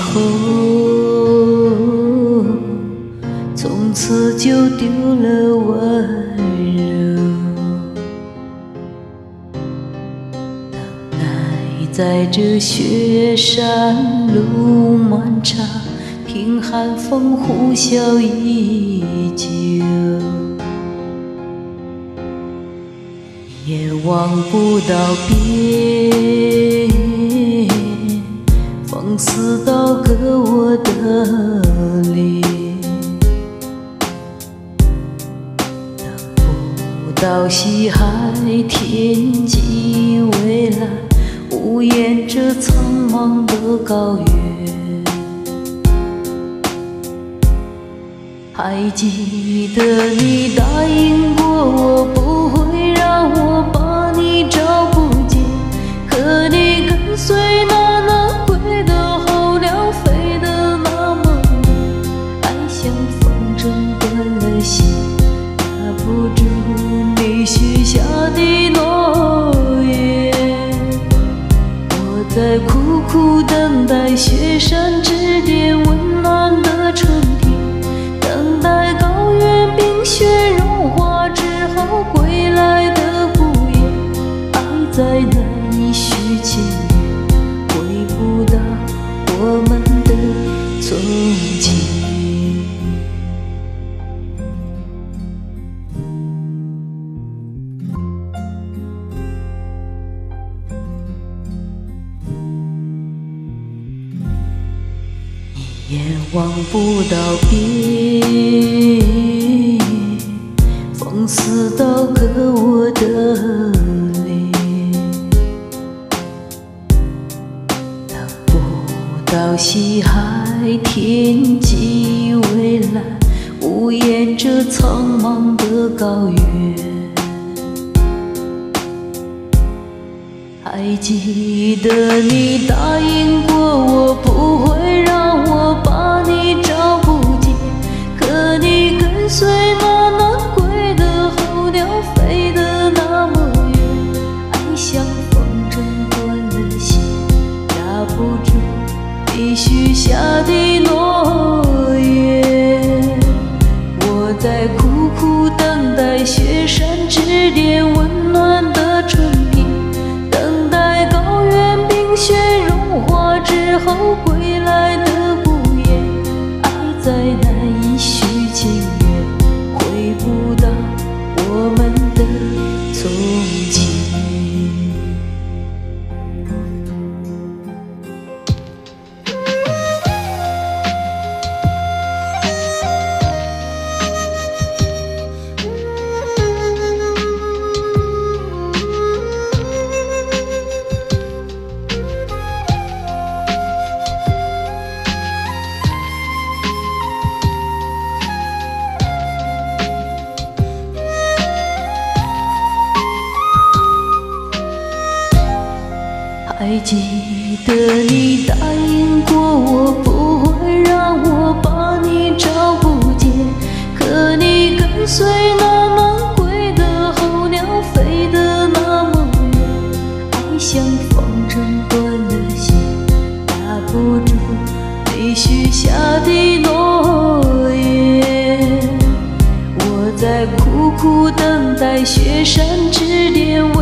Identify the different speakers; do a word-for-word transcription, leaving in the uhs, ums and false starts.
Speaker 1: 后，从此就丢了温柔。等待在这雪山路漫长，凭寒风呼啸依旧，也望不到边，风似刀割我的脸，等不到西海天际蔚蓝，无言这苍茫的高原。还记得你答应过我，不会让我把你找不见，可你跟随那南归的候鸟飞得那么远，爱像风筝断了线，拉不住你许下的诺言。我在苦苦等待雪山之巅温暖的春天，等待高原冰雪融化之后归来的孤雁，爱在难以续情缘，回不到我们的从前。也望不到边，风似刀割我的脸，等不到西海天际蔚蓝，无言这苍茫的高原。还记得你答应过我，不会让我把你找不见，可你跟随那南归的候鸟飞得那么远，爱像风筝断了线，拉不住你许下的诺言。我在苦苦等待雪山之巅温暖的春天，等待高原冰雪融化之后归来的孤雁，爱在难以续情缘，回不到我们的从前。还记得你答应过我，不会让我把你找不见，可你跟随那南归的候鸟飞得那么远，爱像风筝断了线，拉不住你许下的诺言。我在苦苦等待雪山之巅